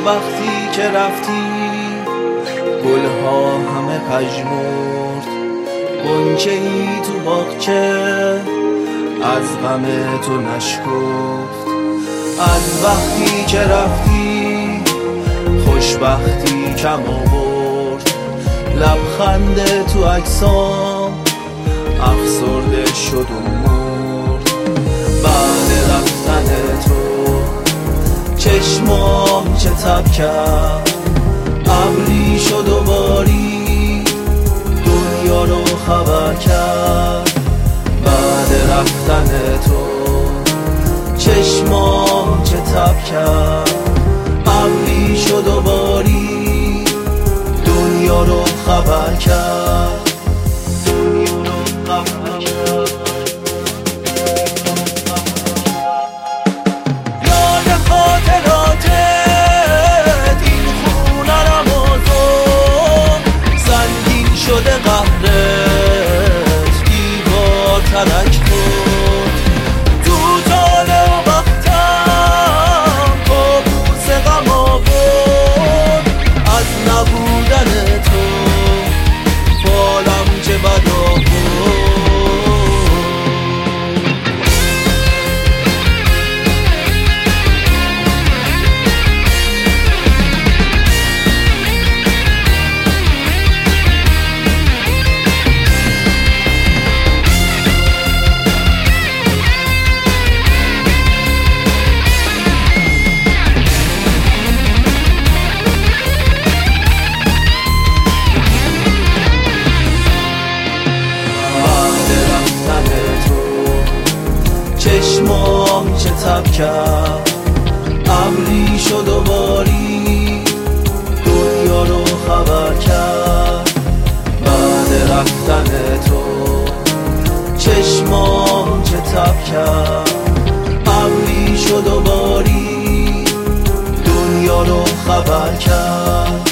وقتی که رفتی گلها همه پژمرد، غنچه‌ای تو باغچه از غم تو نشکفت. از وقتی که رفتی خوشبختی کم آورد، لبخند تو عکسام افسرده شد و مرد. بعد رفتن تو چشمام چه تب کرد، ابری شد و باری دنیا رو خبر کرد. بعد رفتن تو چشمام چه تب کرد، ابری شد و باری دنیا رو خبر کرد. دنیا رو خبر کرد. یاد خاطراتت این خونه رمضان، سنگین شده قهرت دیوار ترک خورد. تو طالع و بختم کابوس غم آورد، از نبودن تو بالم چه بد آورد. چشمام چه تب کرد، ابری شد و باری دنیا رو خبر کرد. بعد رفتن تو چشمام چه تب کرد، ابری شد و باری دنیا رو خبر کرد.